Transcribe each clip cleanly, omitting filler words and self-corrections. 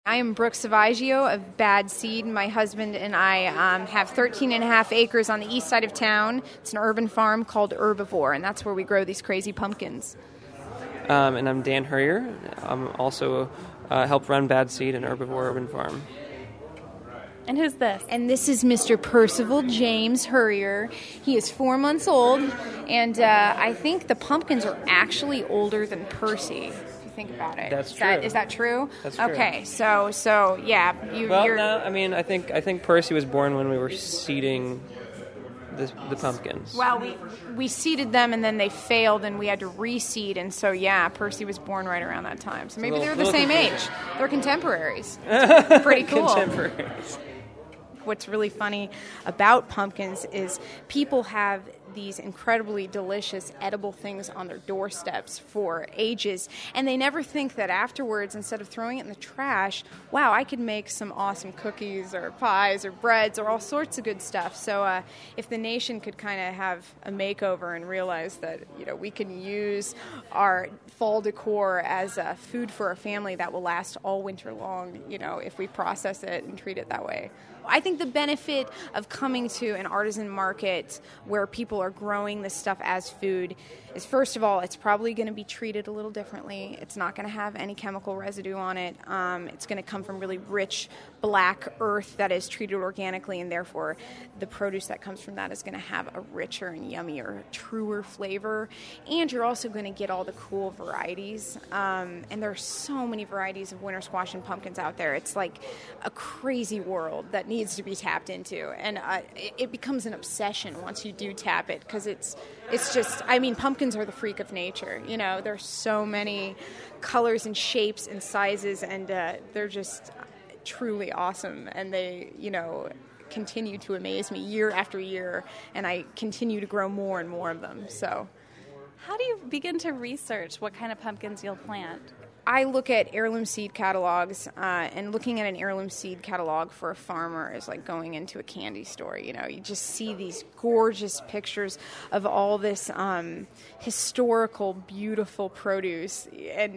I am Brooke Savaggio of Bad Seed. My husband and I have 13 and a half acres on the east side of town. It's an urban farm called Herbivore, and that's where we grow these crazy pumpkins. And I'm Dan Hurrier. I'm also help run Bad Seed and Herbivore Urban Farm. And who's this? And this is Mr. Percival James Hurrier. He is 4 months old, and I think the pumpkins are actually older than Percy. If you think about it, That's true. Is that true? That's true. Okay, so yeah. No, I mean, I think Percy was born when we were seeding the pumpkins. Well, we seeded them, and then they failed, and we had to reseed, and so, yeah, Percy was born right around that time. So maybe they're the same age. They're contemporaries. Pretty cool. Contemporaries. What's really funny about pumpkins is people have these incredibly delicious edible things on their doorsteps for ages, and they never think that afterwards, instead of throwing it in the trash, wow, I could make some awesome cookies or pies or breads or all sorts of good stuff. So if the nation could kind of have a makeover and realize that, you know, we can use our fall decor as food for our family that will last all winter long, you know, if we process it and treat it that way. I think the benefit of coming to an artisan market where people are growing this stuff as food is, first of all, it's probably going to be treated a little differently. It's not going to have any chemical residue on it. It's going to come from really rich black earth that is treated organically, and therefore the produce that comes from that is going to have a richer and yummier, truer flavor. And you're also going to get all the cool varieties. And there are so many varieties of winter squash and pumpkins out there. It's like a crazy world that needs to be tapped into. And it becomes an obsession once you do tap it, because it's just, I mean, pumpkins are the freak of nature. You know, there's so many colors and shapes and sizes, and they're just truly awesome. And they, you know, continue to amaze me year after year, and I continue to grow more and more of them. So, how do you begin to research what kind of pumpkins you'll plant? I look at heirloom seed catalogs, and looking at an heirloom seed catalog for a farmer is like going into a candy store. You know, you just see these gorgeous pictures of all this historical, beautiful produce, and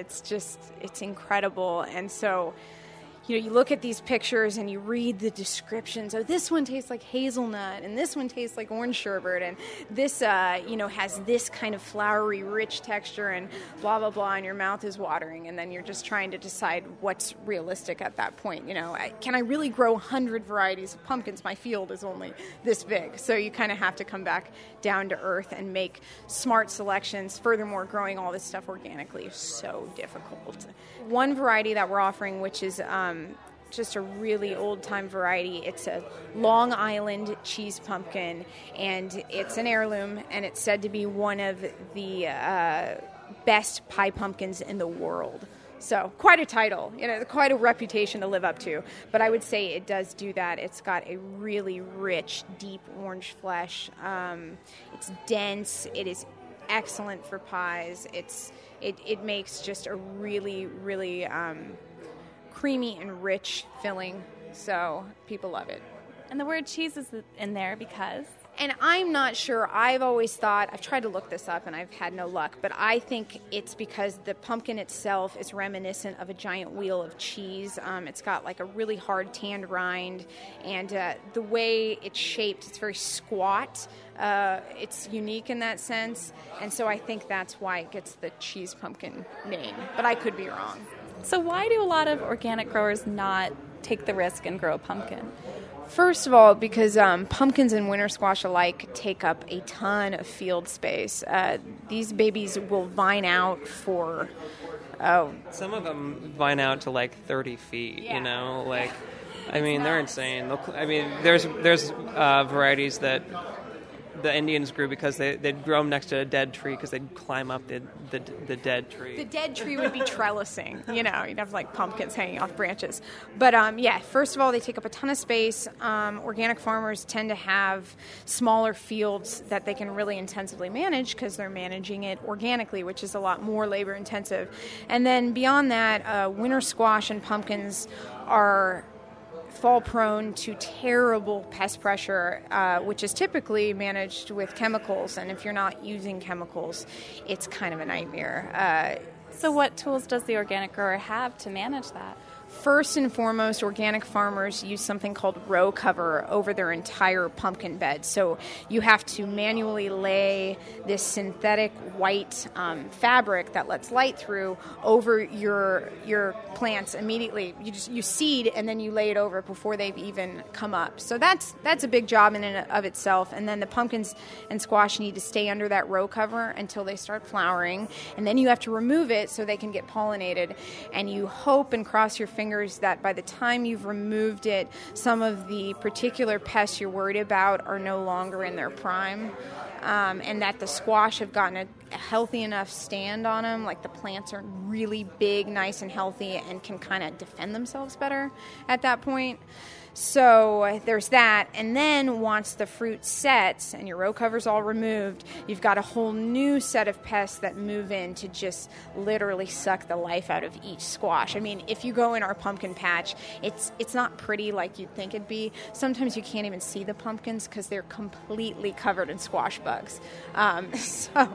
it's incredible. And so, you know, you look at these pictures and you read the descriptions. Oh, this one tastes like hazelnut, and this one tastes like orange sherbet, and this, has this kind of flowery, rich texture, and blah, blah, blah, and your mouth is watering, and then you're just trying to decide what's realistic at that point. You know, can I really grow 100 varieties of pumpkins? My field is only this big. So you kind of have to come back down to earth and make smart selections. Furthermore, growing all this stuff organically is so difficult. One variety that we're offering, which is just a really old-time variety. It's a Long Island cheese pumpkin, and it's an heirloom, and it's said to be one of the best pie pumpkins in the world. So quite a title, you know, quite a reputation to live up to. But I would say it does do that. It's got a really rich, deep orange flesh. It's dense. It is excellent for pies. It makes just a really, really creamy and rich filling, so people love it. And the word cheese is in there because? And I'm not sure. I've always thought, I've tried to look this up and I've had no luck, but I think it's because the pumpkin itself is reminiscent of a giant wheel of cheese. It's got like a really hard tanned rind, and the way it's shaped, it's very squat. It's unique in that sense, and so I think that's why it gets the cheese pumpkin name, but I could be wrong. So why do a lot of organic growers not take the risk and grow a pumpkin? First of all, because pumpkins and winter squash alike take up a ton of field space. These babies will vine out for, some of them vine out to like 30 feet, yeah. You know, like, I mean, they're insane. There's varieties that the Indians grew because they'd grow them next to a dead tree because they'd climb up the dead tree. The dead tree would be trellising, you know, you'd have like pumpkins hanging off branches. But first of all, they take up a ton of space. Organic farmers tend to have smaller fields that they can really intensively manage because they're managing it organically, which is a lot more labor intensive. And then beyond that, winter squash and pumpkins are fall prone to terrible pest pressure, which is typically managed with chemicals. And if you're not using chemicals, it's kind of a nightmare. So what tools does the organic grower have to manage that? First and foremost, organic farmers use something called row cover over their entire pumpkin bed. So you have to manually lay this synthetic white fabric that lets light through over your plants immediately. You seed and then you lay it over before they've even come up. So that's a big job in and of itself. And then the pumpkins and squash need to stay under that row cover until they start flowering. And then you have to remove it so they can get pollinated. And you hope and cross your fingers that by the time you've removed it, some of the particular pests you're worried about are no longer in their prime, and that the squash have gotten a healthy enough stand on them, like the plants are really big, nice and healthy, and can kind of defend themselves better at that point. So there's that. And then once the fruit sets and your row cover's all removed, you've got a whole new set of pests that move in to just literally suck the life out of each squash. I mean, if you go in our pumpkin patch, it's not pretty like you'd think it'd be. Sometimes you can't even see the pumpkins because they're completely covered in squash bugs. So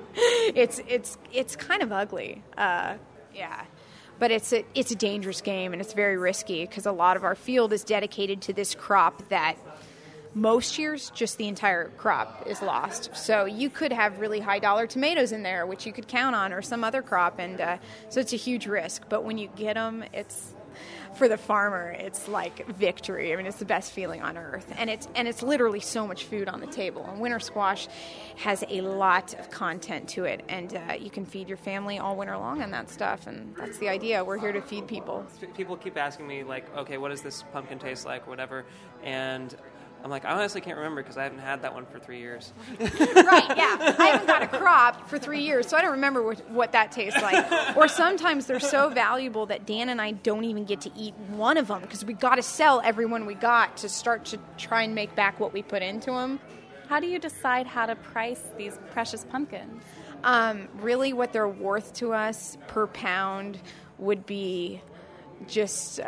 it's kind of ugly. Yeah. But it's a dangerous game, and it's very risky because a lot of our field is dedicated to this crop that most years just the entire crop is lost. So you could have really high dollar tomatoes in there, which you could count on, or some other crop, and so it's a huge risk. But when you get them, it's for the farmer, it's like victory. I mean, it's the best feeling on earth, and it's literally so much food on the table. And winter squash has a lot of content to it, and you can feed your family all winter long on that stuff, and that's the idea. We're here to feed people. People keep asking me, like, okay, what does this pumpkin taste like, whatever, and I'm like, I honestly can't remember because I haven't had that one for 3 years. Right, yeah. I haven't got a crop for 3 years, so I don't remember what that tastes like. Or sometimes they're so valuable that Dan and I don't even get to eat one of them because we got to sell every one we got to start to try and make back what we put into them. How do you decide how to price these precious pumpkins? Really what they're worth to us per pound would be just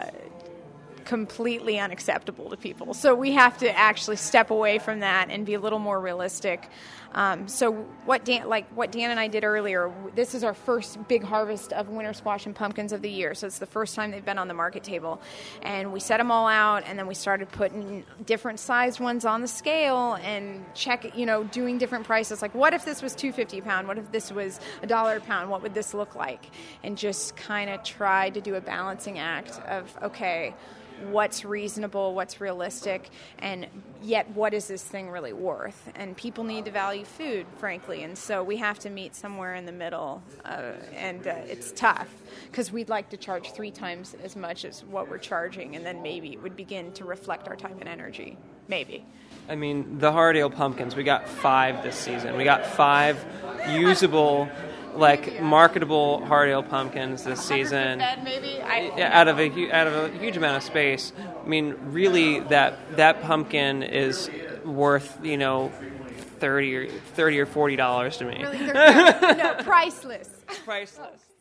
completely unacceptable to people. So we have to actually step away from that and be a little more realistic. So what Dan and I did earlier, this is our first big harvest of winter squash and pumpkins of the year. So it's the first time they've been on the market table. And we set them all out, and then we started putting different sized ones on the scale and doing different prices. Like, what if this was $2.50 a pound? What if this was $1 a pound? What would this look like? And just kind of try to do a balancing act of, okay, what's reasonable, what's realistic, and yet what is this thing really worth? And people need to value food, frankly, and so we have to meet somewhere in the middle, and it's tough because we'd like to charge 3 times as much as what we're charging, and then maybe it would begin to reflect our time and energy. Maybe. I mean, the Hardale pumpkins, we got 5 this season. We got 5 usable, marketable Hardale pumpkins this season. Maybe out of a huge amount of space. I mean, really, that pumpkin is worth $30 or $40 to me. Really, no, priceless. Priceless.